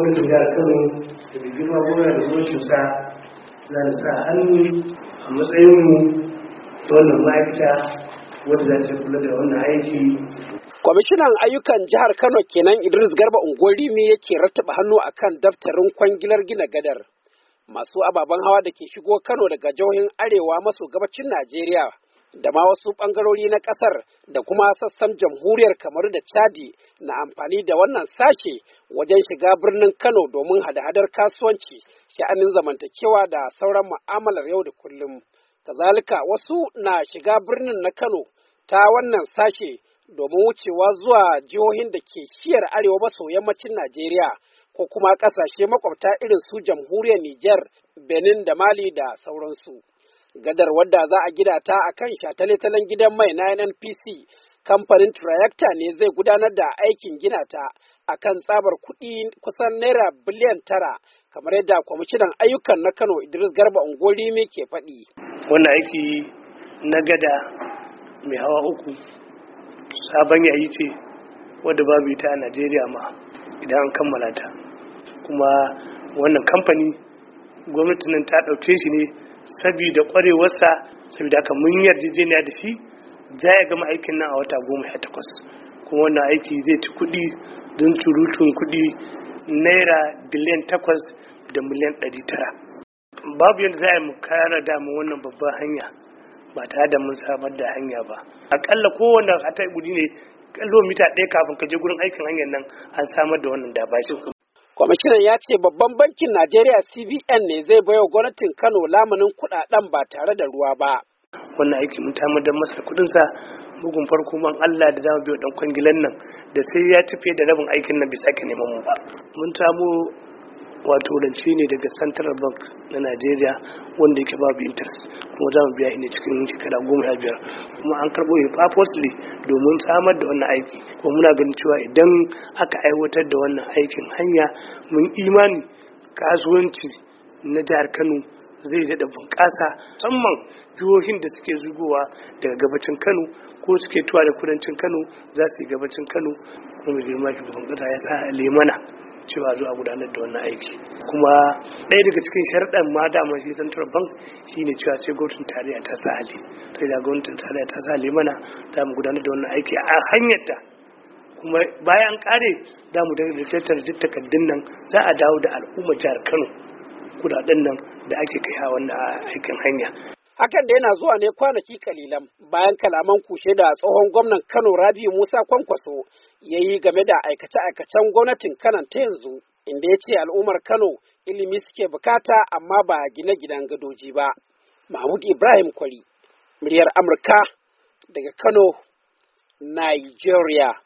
gwamnatin jihar Kano da girma gwamna da gwamnatinsa za da sa hannu a matsayinmu da wannan ma'aikata wadda za ta kula da wannan aiki. Kwamishinan ayyukan jihar Kano kenan Idris Garba Ungwarimi yake rattaba hannu akan daftarin kwangilar gina gadar. Masu ababen hawa da ke shigo Kano daga jihohin arewa maso gabacin Najeriya da ma wasu ɓangarori na ƙasar da kuma sassan jamhuriyar Kamaru da Chadi na amfani da wannan sashe wajen shiga birnin Kano domin hada-hadar kasuwanci, sha'anin zamantakewa da sauran mu'amalar yau da kullum. Kazalika wasu na shiga birnin na Kano ta wannan sashe domin wucewa zuwa jihohin da ke shiyar arewa maso yammacin Najeriya ko kuma ƙasashe makwabta irin su jamhuriyar Nijar, Benin da Mali da sauransu. Gadar wadda za a gida ta a kan shataletalen gidan mai na NNPC, kamfanin Trayacta ne zai gudanar da aikin gina ta a kan tsabar kuɗi kusan naira biliyan 9, kamar yadda kwamishinan ayyukan na Kano Idris Garba Ungwarimi ke faɗi. Wannan aiki na gada mai hawa 3 sabon yayi ce wadda babu ita a Najeriya ma idan an kammala ta. Kuma wannan kamfani gwamnatin nan ta ɗauke shi ne saboda ƙwarewarsa, saboda haka mun yarjejeniya da shi za ya gama aikin nan a wata 18. Kuma wannan aiki zai ci kuɗi don surutun kuɗi naira biliyan 8 da miliyan 900. Babu yadda za a yi mu kara damu wannan babban hanya ba tare da mun samar da hanya ba. Akalla kowane hata guri ne kilomita 1 kafin ka je gurin aikin hanyar nan an samar da wannan dabashi. Kwamishinan ya ce babban bankin Najeriya CBN ne zai baiwa gwamnatin Kano lamunin kuɗaɗen ba tare da ruwa ba. Wannan aiki mun tamadar masa kuɗinsa bugun farko man Allah da zamu biyo dan kwangilan nan da sai ya tafi da rabin aikin nan bai sake neman mu ba. Mun samu wato rance ne daga Central Bank na Najeriya wanda yake babu interest, kuma za mu biya shi ne cikin shekara 15, kuma an karɓo shi purposely domin samar da wannan aiki. Kuma muna ganin cewa idan aka aiwatar da wannan aikin hanya, mun imani kasuwanci na jihar Kano zai daɗa bunƙasa, musamman jihohin da suke zugowa daga gabacin Kano ko suke tuwa da kudancin Kano za su yi gabacin Kano. Kuma girma shugaban ƙasa ya sa lemana cewa zuwa gudanar da wannan aiki. Kuma ɗaya daga cikin sharɗan ma dama shi Central Bank shine cewa sai gwamnatin tarayya ta sa hali. Sai da gwamnatin tarayya ta sa hali mana za mu gudanar da wannan aiki a hanyar ta. Kuma bayan kare za mu tattara duk takardun nan, za a dawo da al'ummar jihar Kano kudaden nan da ake kai a wannan aikin hanya. Hakan da yana zuwa ne kwanaki kalilan bayan kalaman kushe da tsohon gwamnan Kano Rabiu Musa Kwankwaso ya yi game da aikace-aikacen gwamnatin Kano ta yanzu, inda ya ce al'ummar Kano ilimi suke bukata amma ba gine-ginen gadoji ba. Mahmud Ibrahim Kwari, muryar Amurka daga Kano, Nigeria.